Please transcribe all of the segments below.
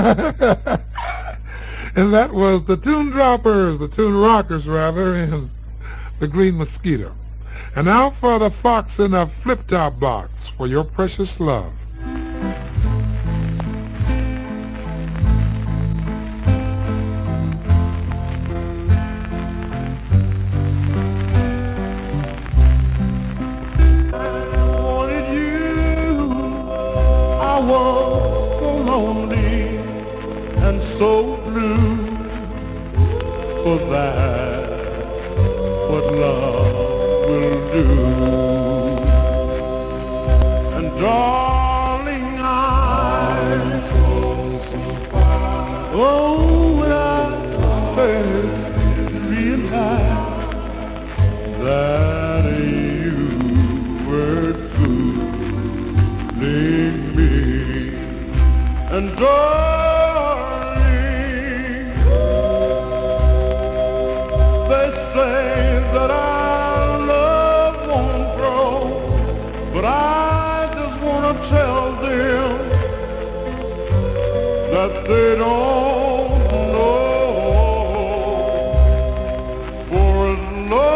And that was the Tune Droppers, the Tune Rockers rather, and the Green Mosquito. And now for the Fox in a Flip-Top Box, For Your Precious Love. I was so lonely and so blue, for that's what love will do. And darling, I'm so far. Oh, when I first realized that you were fooling me. And darling, they say that our love won't grow, but I just want to tell them that they don't know. For as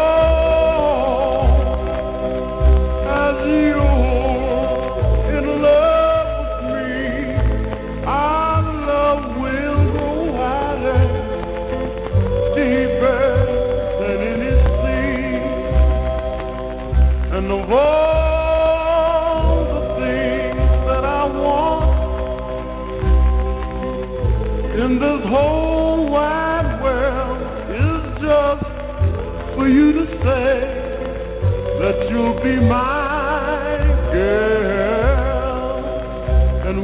long as you're in love with me, our love will go wider, deeper than any sea. And of all the things that I want in this whole wide world is just for you to say that you'll be my girl. And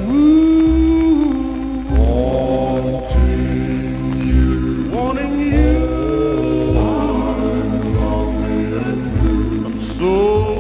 wanting you, I'm so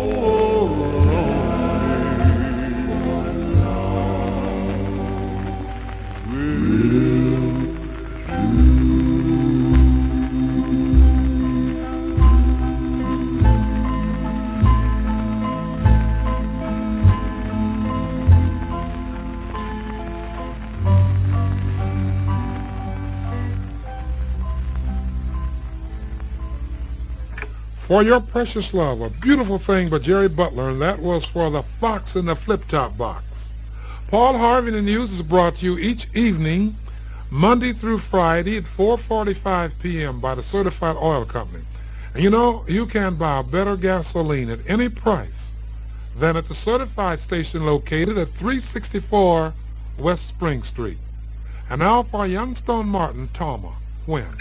For Your Precious Love, a beautiful thing by Jerry Butler, and that was for the Fox in the Flip-Top Box. Paul Harvey in the News is brought to you each evening, Monday through Friday at 4:45 p.m. by the Certified Oil Company. And you know, you can buy better gasoline at any price than at the Certified station located at 364 West Spring Street. And now for Youngstone Martin, Tama, When.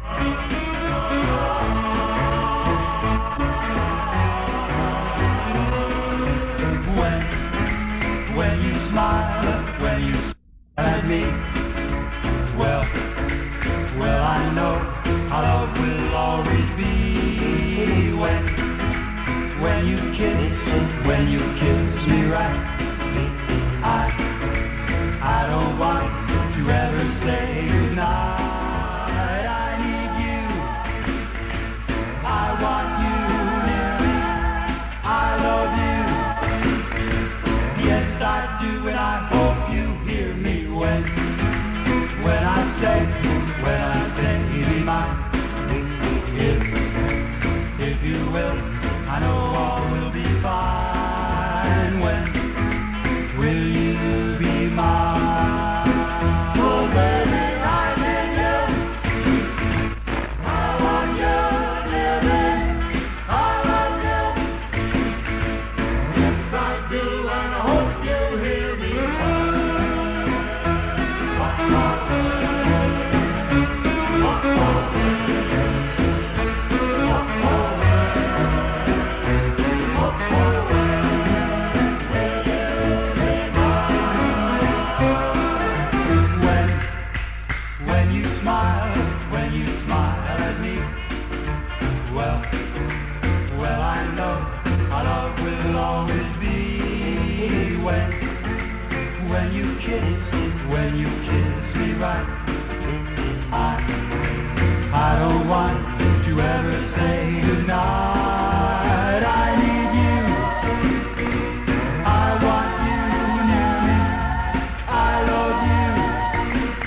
When you smile, when you smile at me, well, I know our love will always be. When you kiss me right, I don't want to ever say goodnight. I need you, I want you near me, I love you. Yes, I do, and I hope you hear me when I say, be mine. If you will, I know all will be fine. When will you be mine? Oh, baby, I need you. I want you near me. I love you. Yes, I do, and I hope you hear me. When you smile at me, well, I know our love will always be. When you kiss me right, I don't want to ever say goodnight. I need you, I want you near me, I love you.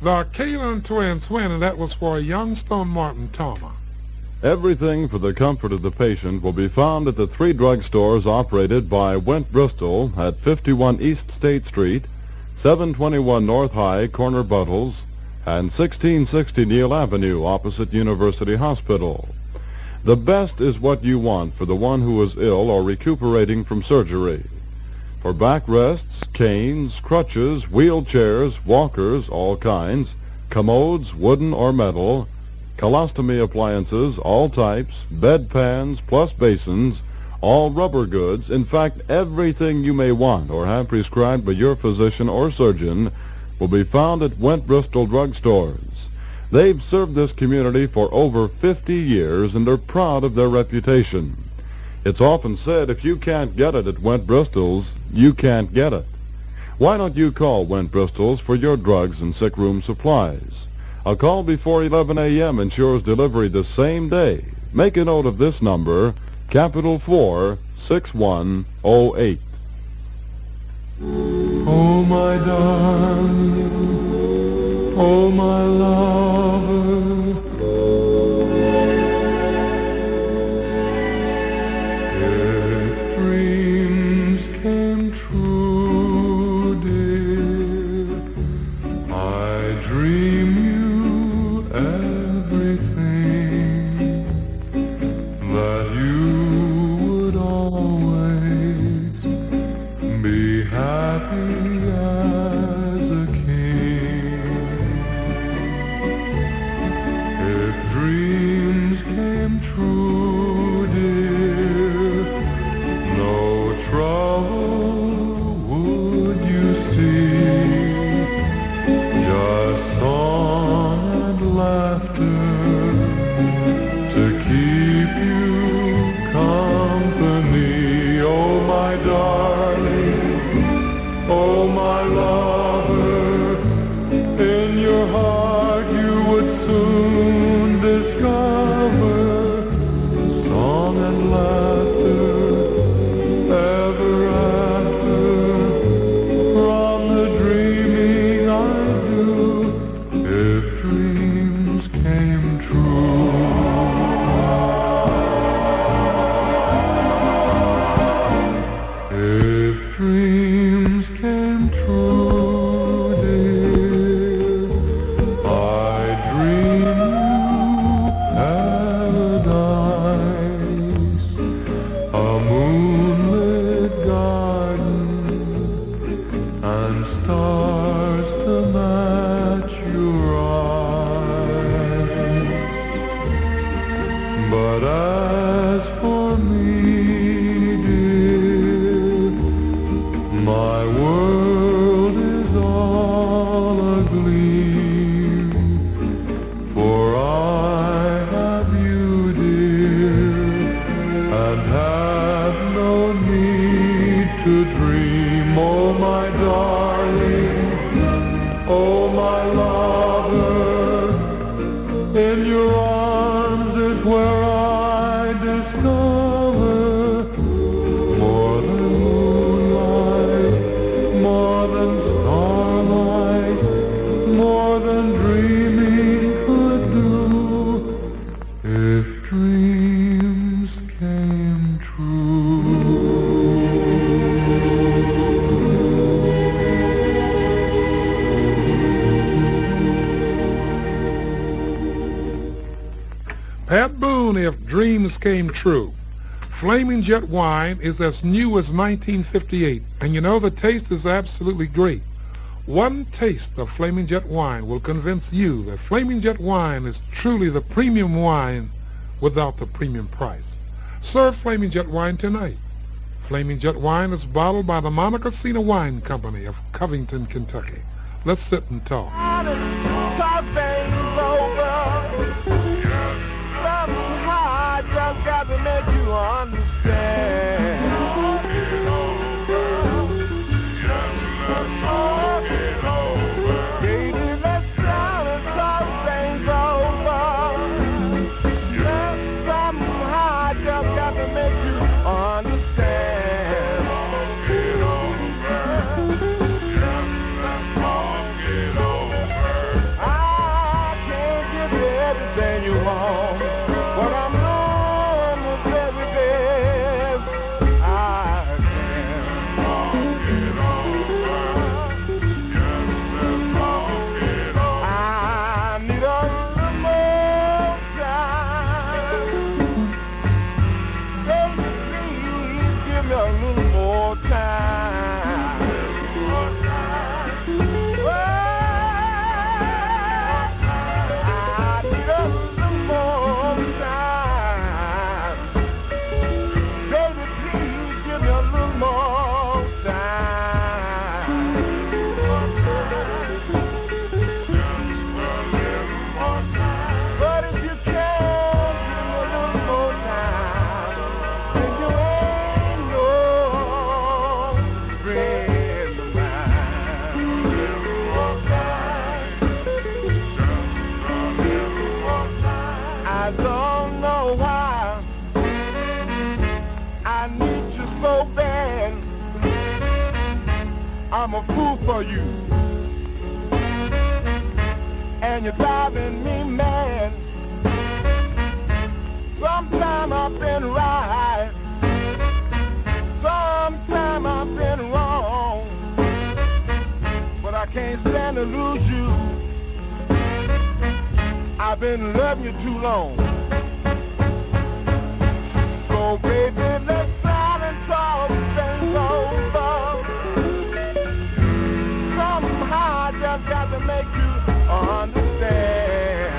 The Kalen Twins win, and that was for Youngstone Martin Tama. Everything for the comfort of the patient will be found at the 3 drugstores operated by Went Bristol at 51 East State Street, 721 North High, corner Buttles, and 1660 Neal Avenue, opposite University Hospital. The best is what you want for the one who is ill or recuperating from surgery. For backrests, canes, crutches, wheelchairs, walkers, all kinds, commodes, wooden or metal, colostomy appliances, all types, bedpans plus basins, all rubber goods, in fact, everything you may want or have prescribed by your physician or surgeon will be found at Went Bristol drugstores. They've served this community for over 50 years and are proud of their reputation. It's often said if you can't get it at Went Bristol's, you can't get it. Why don't you call Went Bristol's for your drugs and sick room supplies? A call before 11 a.m. ensures delivery the same day. Make a note of this number, capital 4, 6108. Oh, my darling, oh, my lover, if dreams came true, dear, I dream you everything, that you would always be happy as a king. If dreams came true, dear, no trouble would you see, just song and laughter to keep you company. Oh, my darling, oh, my lover, in your heart you would soon discover song and laughter ever after. From the dreaming I do, if dreams came true. If dreams came true, dear, I'd dream you paradise, a moonlit garden, and stars to match your eyes. But as for me, dear, my world is all agleam, for I have you, dear, and have no need to dream. Oh, my darling, oh, my lover, in your arms is where I discover more than moonlight, more than starlight, more than dreaming could do, if dreams came true. Pat Boone, If Dreams Came True. Flaming Jet wine is as new as 1958, and you know the taste is absolutely great. One taste of Flaming Jet wine will convince you that Flaming Jet wine is truly the premium wine without the premium price. Serve Flaming Jet wine tonight. Flaming Jet wine is bottled by the Monica Cena Wine Company of Covington, Kentucky. Let's sit and talk. Got to make you understand. Baby, let's down and talk things over. Somehow I just got to make you understand. I I'm a fool for you, and you're driving me mad. Sometime I've been right, sometime I've been wrong, but I can't stand to lose you. I've been loving you too long. So baby, let's try and talk things over. Somehow I just got to make you understand.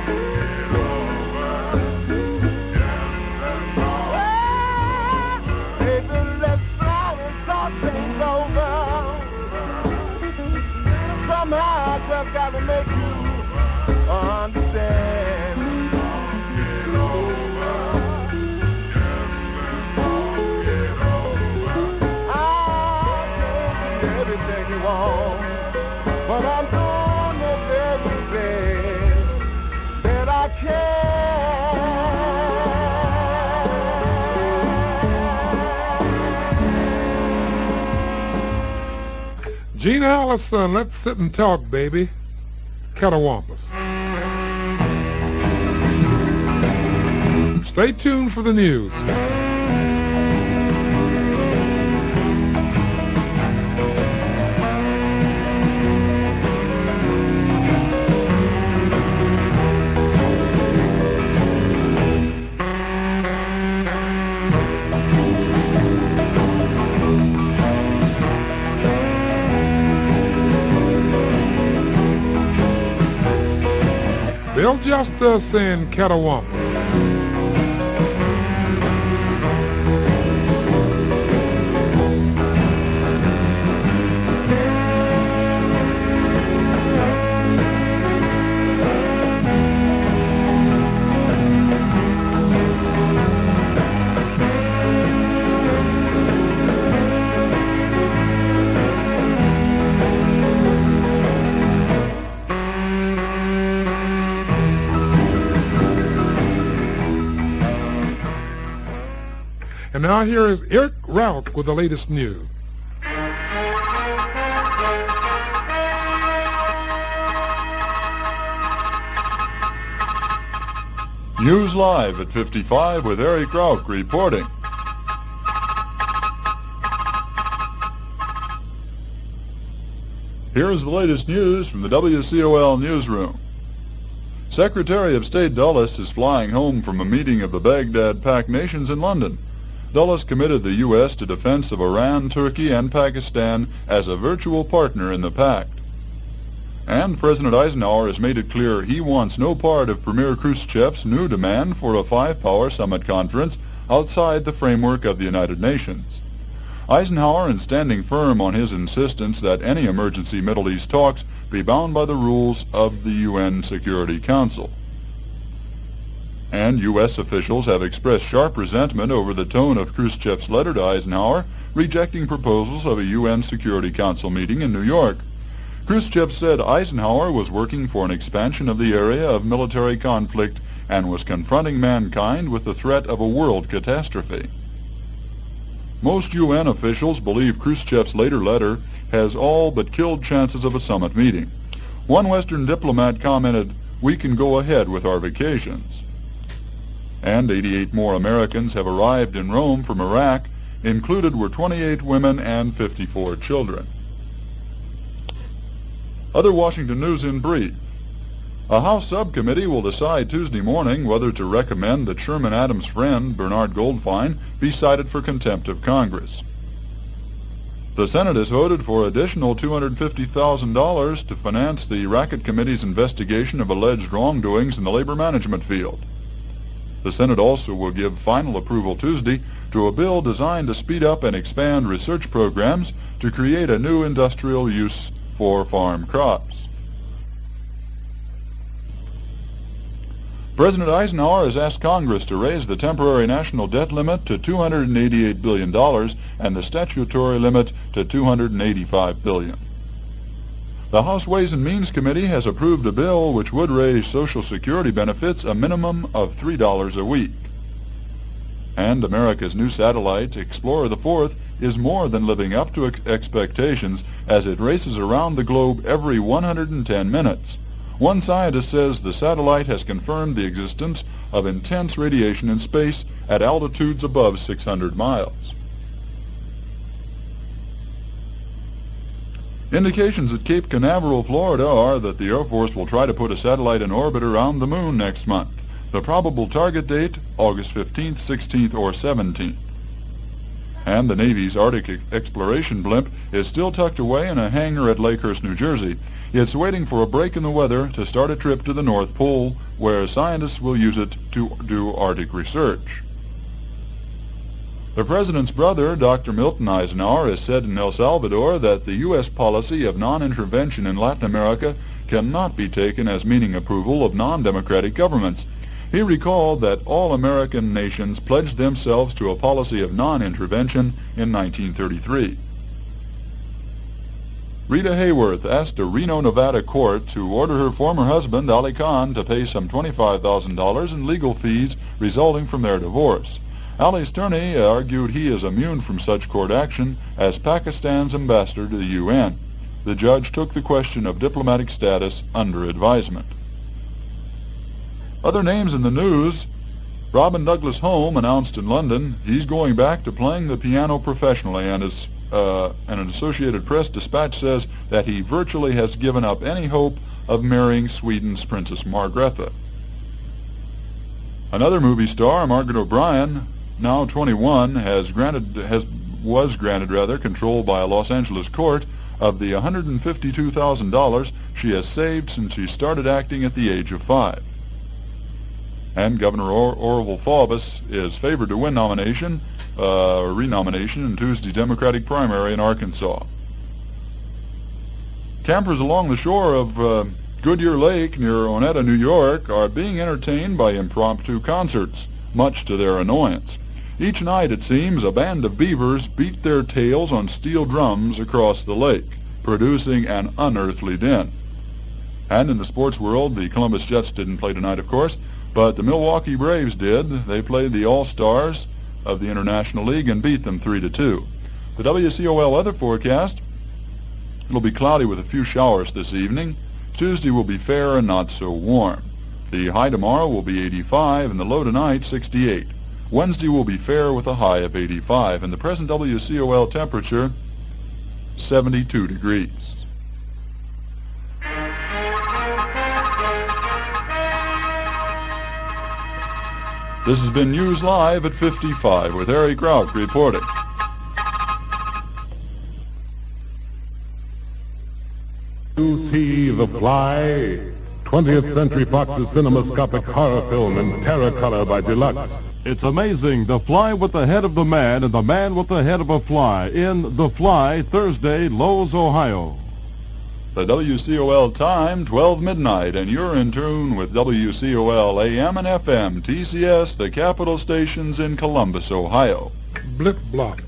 Well, baby, let's try and talk things over. Somehow I just got to make you understand. Everything you want, but I'm doing the very best that I can. Gene Allison, let's sit and talk, baby. Catawampus. Stay tuned for the news. Bill Justice in Catawampus. And now here is Eric Rauch with the latest news. News Live at 55 with Eric Rauch reporting. Here is the latest news from the WCOL newsroom. Secretary of State Dulles is flying home from a meeting of the Baghdad Pact nations in London. Dulles committed the U.S. to defense of Iran, Turkey, and Pakistan as a virtual partner in the pact. And President Eisenhower has made it clear he wants no part of Premier Khrushchev's new demand for a five-power summit conference outside the framework of the United Nations. Eisenhower is standing firm on his insistence that any emergency Middle East talks be bound by the rules of the UN Security Council. And U.S. officials have expressed sharp resentment over the tone of Khrushchev's letter to Eisenhower, rejecting proposals of a UN Security Council meeting in New York. Khrushchev said Eisenhower was working for an expansion of the area of military conflict and was confronting mankind with the threat of a world catastrophe. Most UN officials believe Khrushchev's later letter has all but killed chances of a summit meeting. One Western diplomat commented, "We can go ahead with our vacations." And 88 more Americans have arrived in Rome from Iraq. Included were 28 women and 54 children. Other Washington news in brief. A House subcommittee will decide Tuesday morning whether to recommend that Sherman Adams' friend, Bernard Goldfein, be cited for contempt of Congress. The Senate has voted for additional $250,000 to finance the Racket Committee's investigation of alleged wrongdoings in the labor management field. The Senate also will give final approval Tuesday to a bill designed to speed up and expand research programs to create a new industrial use for farm crops. President Eisenhower has asked Congress to raise the temporary national debt limit to $288 billion and the statutory limit to $285 billion. The House Ways and Means Committee has approved a bill which would raise Social Security benefits a minimum of $3 a week. And America's new satellite, Explorer 4, is more than living up to expectations as it races around the globe every 110 minutes. One scientist says the satellite has confirmed the existence of intense radiation in space at altitudes above 600 miles. Indications at Cape Canaveral, Florida are that the Air Force will try to put a satellite in orbit around the moon next month. The probable target date, August 15th, 16th, or 17th. And the Navy's Arctic exploration blimp is still tucked away in a hangar at Lakehurst, New Jersey. It's waiting for a break in the weather to start a trip to the North Pole, where scientists will use it to do Arctic research. The President's brother, Dr. Milton Eisenhower, has said in El Salvador that the U.S. policy of non-intervention in Latin America cannot be taken as meaning approval of non-democratic governments. He recalled that all American nations pledged themselves to a policy of non-intervention in 1933. Rita Hayworth asked a Reno, Nevada court to order her former husband, Ali Khan, to pay some $25,000 in legal fees resulting from their divorce. Ali's attorney argued he is immune from such court action as Pakistan's ambassador to the UN. The judge took the question of diplomatic status under advisement. Other names in the news: Robin Douglas Home announced in London he's going back to playing the piano professionally, and an Associated Press dispatch says that he virtually has given up any hope of marrying Sweden's Princess Margrethe. Another movie star, Margaret O'Brien, now 21, was granted control by a Los Angeles court of the $152,000 she has saved since she started acting at the age of 5. And Governor Orville Faubus is favored to win renomination in Tuesday's Democratic primary in Arkansas. Campers along the shore of Goodyear Lake near Onetta, New York, are being entertained by impromptu concerts, much to their annoyance. Each night, it seems, a band of beavers beat their tails on steel drums across the lake, producing an unearthly din. And in the sports world, the Columbus Jets didn't play tonight, of course, but the Milwaukee Braves did. They played the All-Stars of the International League and beat them 3-2. The WCOL weather forecast: it'll be cloudy with a few showers this evening. Tuesday will be fair and not so warm. The high tomorrow will be 85 and the low tonight 68. Wednesday will be fair with a high of 85, and the present WCOL temperature 72 degrees. This has been News Live at 55 with Harry Crouch reporting. To see The Fly, 20th Century Fox's cinemascopic horror film in Terracolor by Deluxe. It's amazing. The Fly with the head of the man and the man with the head of a fly in The Fly, Thursday, Lowe's, Ohio. The WCOL time, 12 midnight, and you're in tune with WCOL AM and FM, TCS, the capital stations in Columbus, Ohio. Blip blop.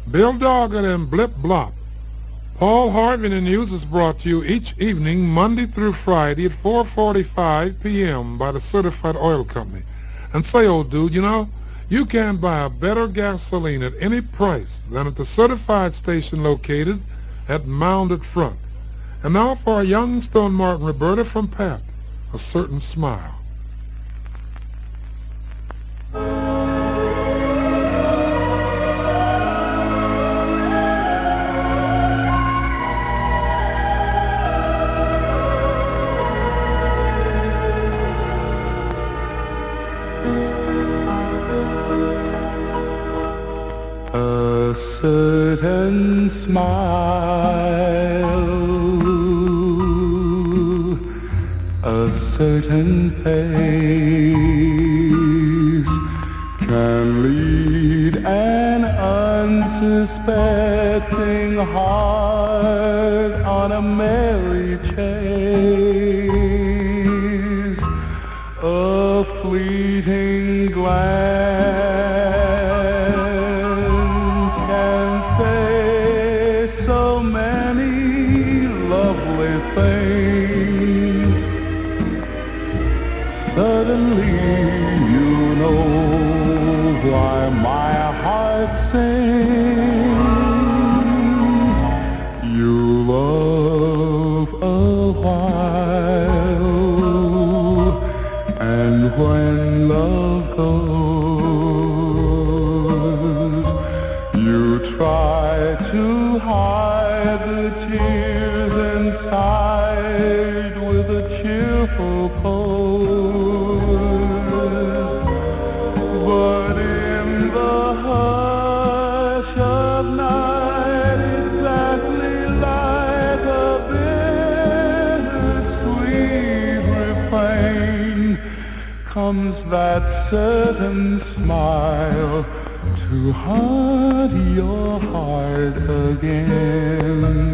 Bill Doggett and Blip Blop. Paul Harvey in the News is brought to you each evening, Monday through Friday at 4:45 p.m. by the Certified Oil Company. And say, old dude, you know, you can buy a better gasoline at any price than at the certified station located at Mounded Front. And now for a young Stone Martin Roberta from Pat, A Certain Smile. A certain smile, a certain face can lead an unsuspecting heart on a merry chase. A fleeting glance can say so many lovely things. Suddenly you know why my heart sings. You love a while, and when love goes, you try to hide the tears inside with a cheerful pose. But in the hush of night, exactly like a bittersweet refrain, comes that certain smile to haunt your heart again.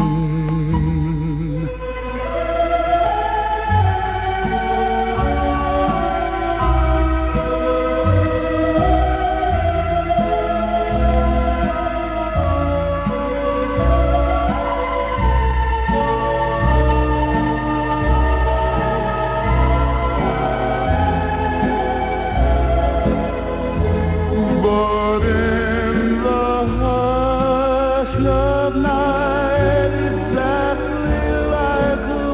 But in the hush of night, exactly like a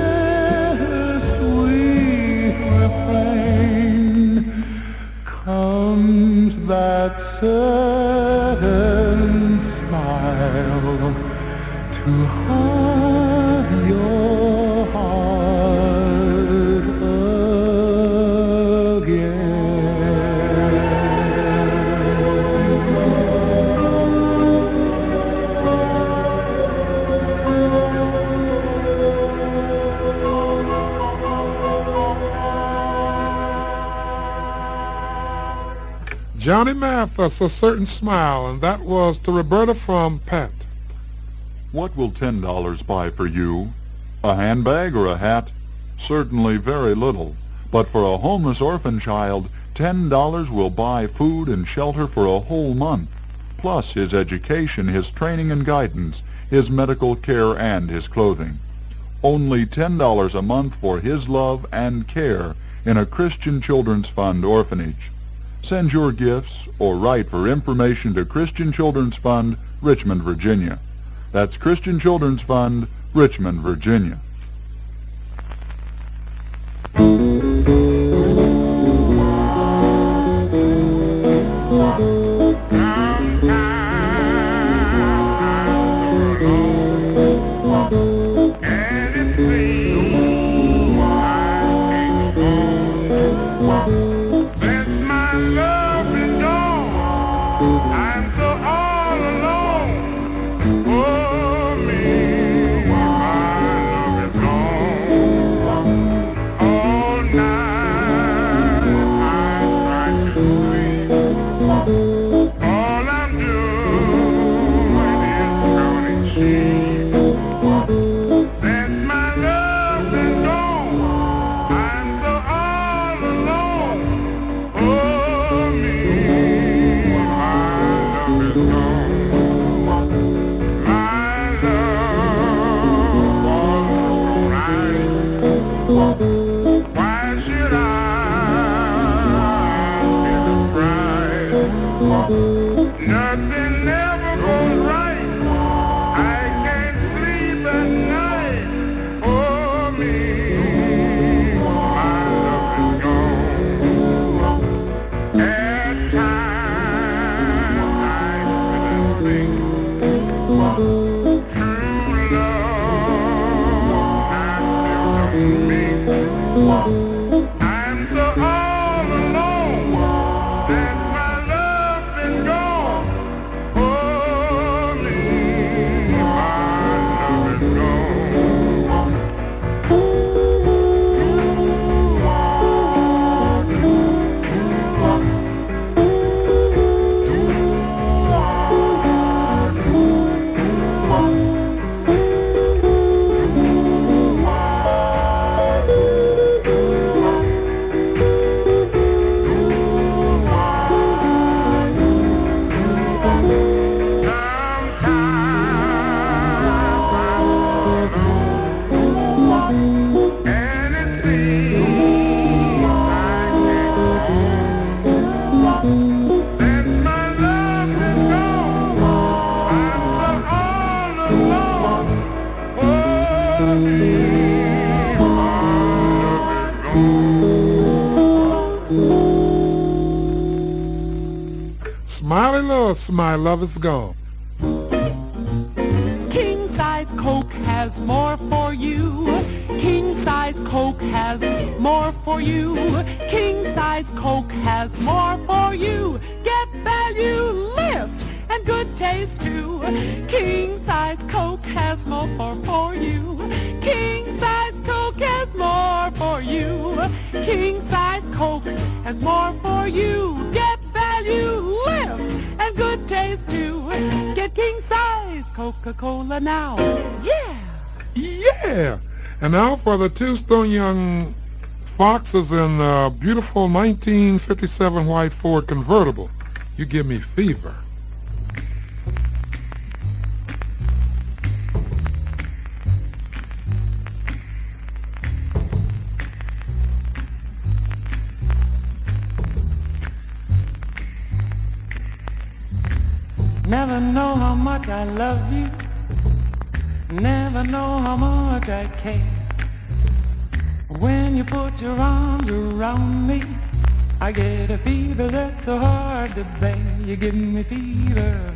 bittersweet refrain, comes that certain smile to haunt your heart again. Johnny Mathis, A Certain Smile, and that was to Roberta from Pat. What will $10 buy for you? A handbag or a hat? Certainly very little. But for a homeless orphan child, $10 will buy food and shelter for a whole month, plus his education, his training and guidance, his medical care, and his clothing. Only $10 a month for his love and care in a Christian Children's Fund orphanage. Send your gifts or write for information to Christian Children's Fund, Richmond, Virginia. That's Christian Children's Fund, Richmond, Virginia. Nothing ever goes right. I can't sleep at night. Oh, me, my love is gone. At times I couldn't think. True love, I'm so all alone that my love is gone. Oh, me, my love is gone. And it seems that my love is gone. I'm so all alone. Oh, me, my love is gone. Smiley Lewis, my love is gone. King size Coke has more for you. King size Coke has more for you. King size Coke has more for you. Get value, lift, and good taste too. King size Coke has more for you. King size Coke has more for you. King size Coke has more for you. Get value, lift, and good taste too. Get king size Coca-Cola now. Yeah! Yeah! And now for the two stone young foxes in a beautiful 1957 white Ford convertible. You give me fever. Never know how much I love you. Never know how much I care. When you put your arms around me, I get a fever that's so hard to bear. You give me fever.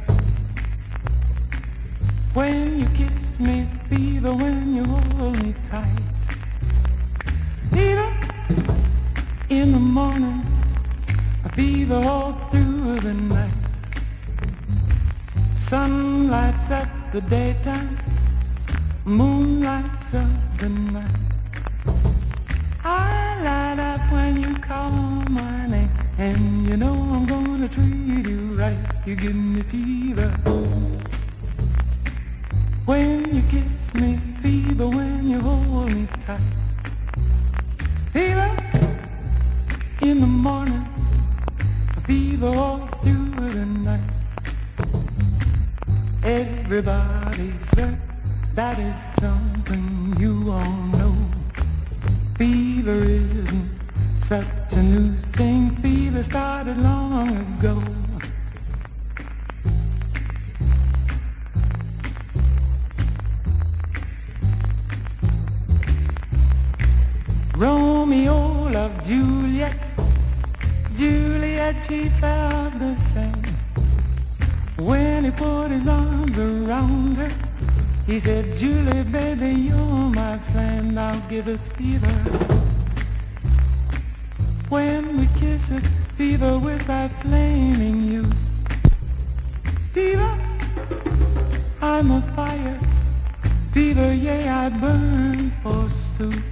When you kiss me, fever when you hold me tight. Fever in the morning, a fever all through the night. Sun lights up the daytime, moon lights up the night. I light up when you call my name, and you know I'm gonna treat you right. You give me fever. When you kiss me, fever when you hold me tight. Fever in the morning, a fever all through the night. Everybody's hurt, that is something you all know. Fever isn't such a new thing, fever started long ago. Romeo loved Juliet, Juliet she felt the same. When he put his arms around her, he said, Julie, baby, you're my friend, I'll give us fever. When we kiss it, fever without flaming youth. Fever, I'm a fire. Fever, yeah, I burn forsooth.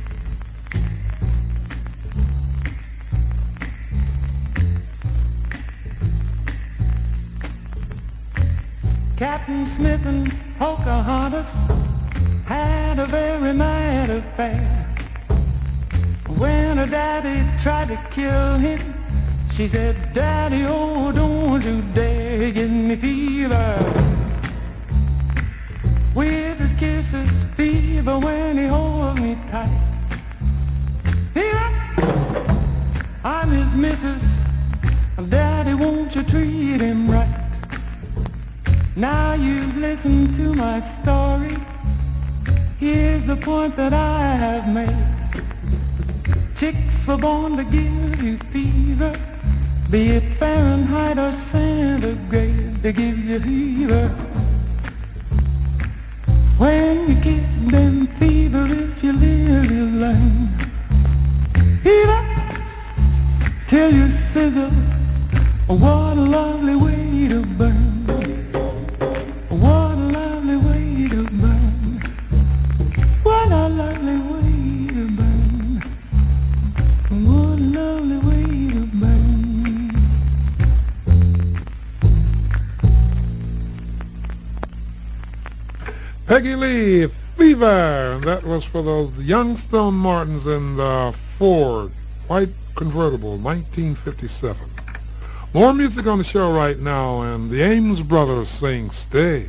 Captain Smith and Pocahontas had a very mad affair. When her daddy tried to kill him, she said, Daddy, oh, don't you dare give me fever. With his kisses, fever when he holds me tight. Fever, I'm his missus. Daddy, won't you treat treat him right. Now you've listened to my story. Here's the point that I have made. Chicks were born to give you fever, be it Fahrenheit or centigrade, they give you fever. When you kiss them fever, if you live, you learn. Fever till you sizzle. What a lovely way to burn. What a lovely way to burn. What a lovely way to burn. What a lovely way to burn. Peggy Lee, Fever. And that was for those young Stone Martins in the Ford white convertible, 1957. More music on the show right now, and the Ames Brothers sing Stay.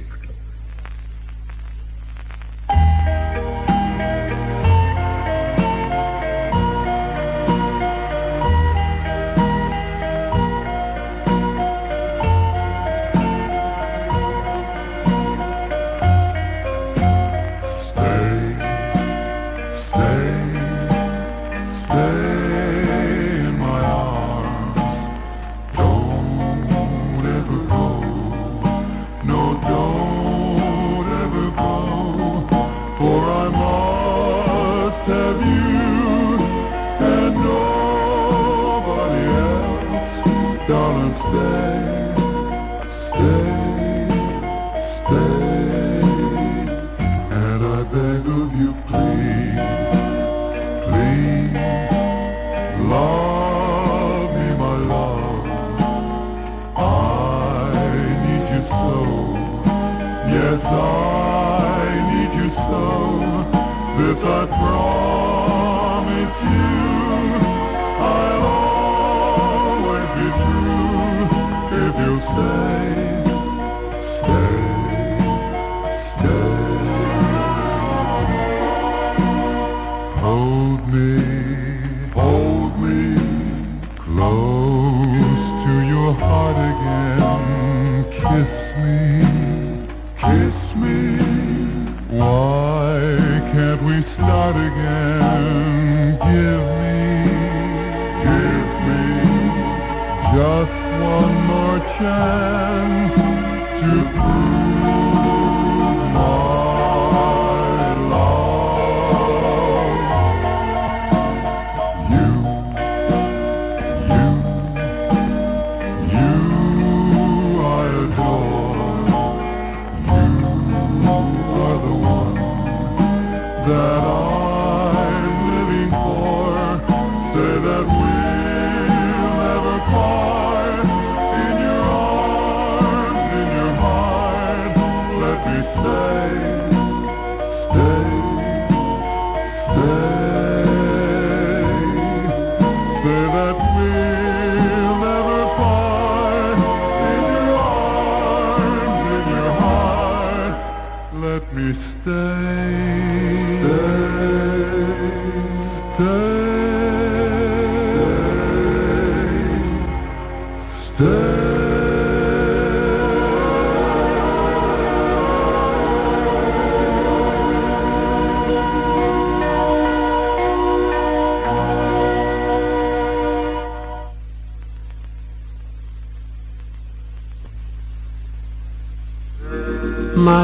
My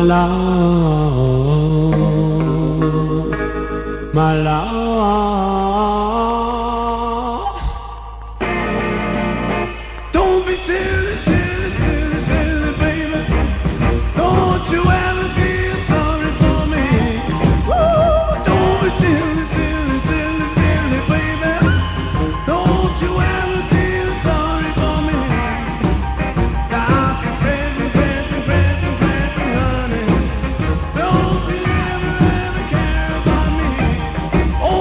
love, my love, don't be silly, silly, silly, silly, baby. Don't you ever feel sorry for me. Woo, don't be silly, silly, silly, silly, baby. Don't you ever feel sorry for me. Stop your crazy, crazy, crazy, crazy, honey. Don't you ever, ever care about me. Oh,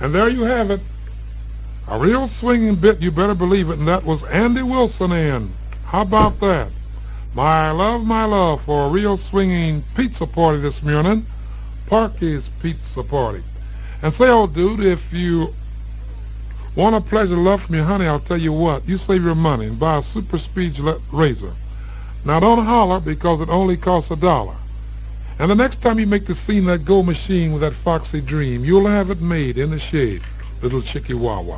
And there you have it. A real swinging bit, you better believe it, and that was Andy Wilson in. How about that? My love for a real swinging pizza party this morning. Parky's Pizza Party. And say, old dude, if you want a pleasure love from your honey, I'll tell you what, you save your money and buy a Super Speed Gillette razor. Now don't holler because it only costs $1. And the next time you make the scene that go machine with that foxy dream, you'll have it made in the shade, little Chickie Wawa.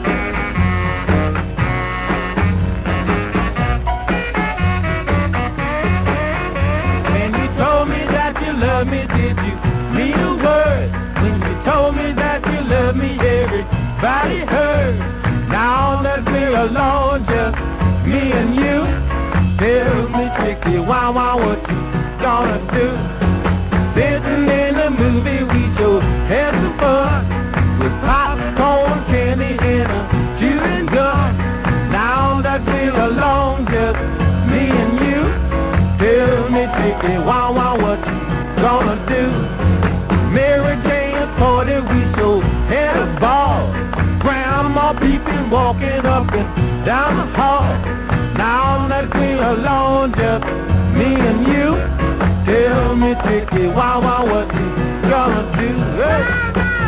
When you told me that you love me, did you mean a word? When you told me that you love me, everybody heard. Now that we're alone, just me and you, tell me, Chickie Wawa, what you gonna do? Sitting in the movie, we sure had some fun with popcorn, candy, and a chewing gum. Now that we're alone, just me and you, tell me, Chickie Wawa, what you gonna do? Mary Jane party, we sure had a ball. Grandma peeping, walking up and down the hall. Now that we're alone, just me and you, tell me, Chickie Wawa, what you gonna do? Hey.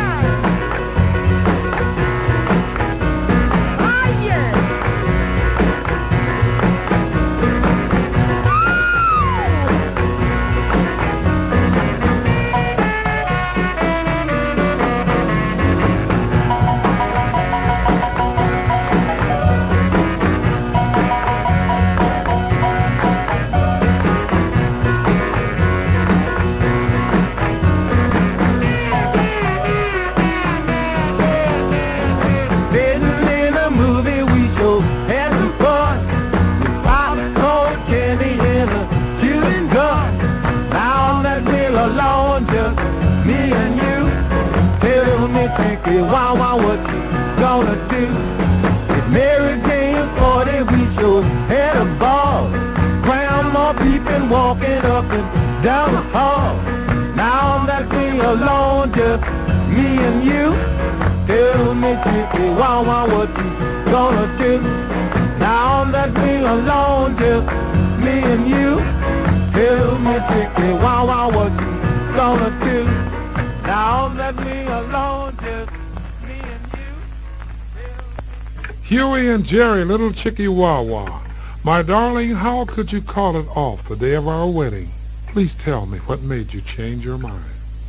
Chickie Wawa, what you gonna do? At Mary Jane party, we sure had a ball. Grandma peeping, walking up and down the hall. Now that we alone, just me and you, tell me, Chickie Wawa, what you gonna do? Now that we alone, just me and you, tell me, Chickie Wawa, what you gonna do? Now that we alone, just me and you. Huey and Jerry, little Chickie Wawa. My darling, how could you call it off the day of our wedding? Please tell me what made you change your mind.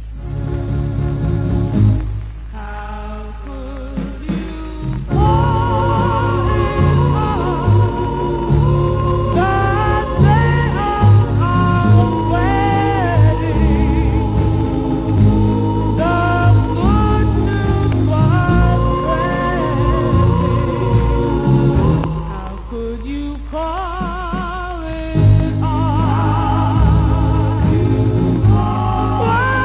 How could you call it off the day of our wedding? Call it off.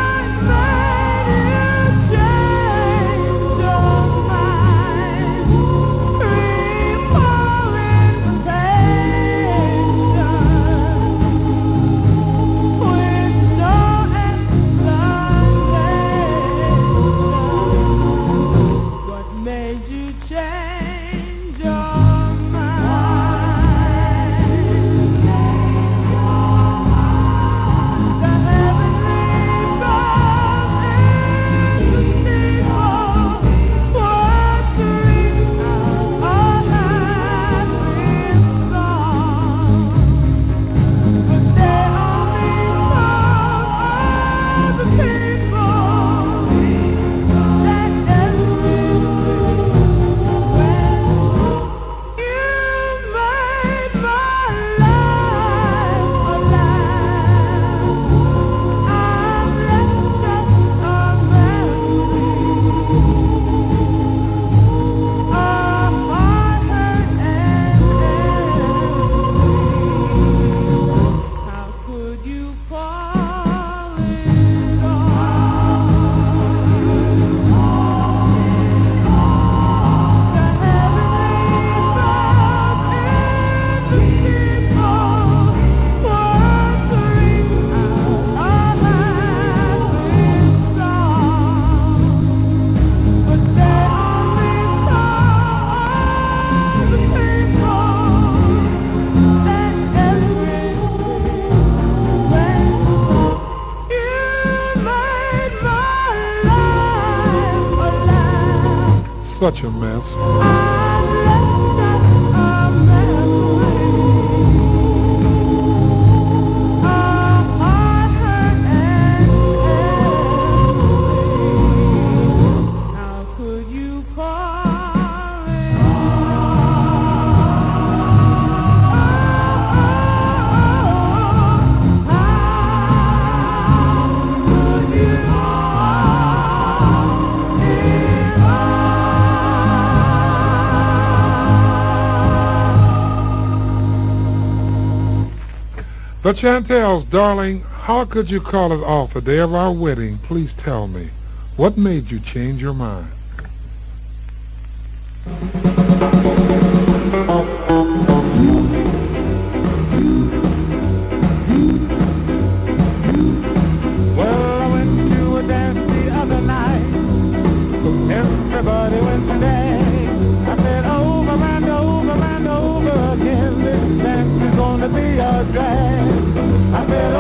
such a mess. The Chantels, darling, how could you call it off the day of our wedding? Please tell me. What made you change your mind? Well, I went to a dance the other night. Everybody went to dance. I said over and over and over again, this dance is gonna be a drag. I said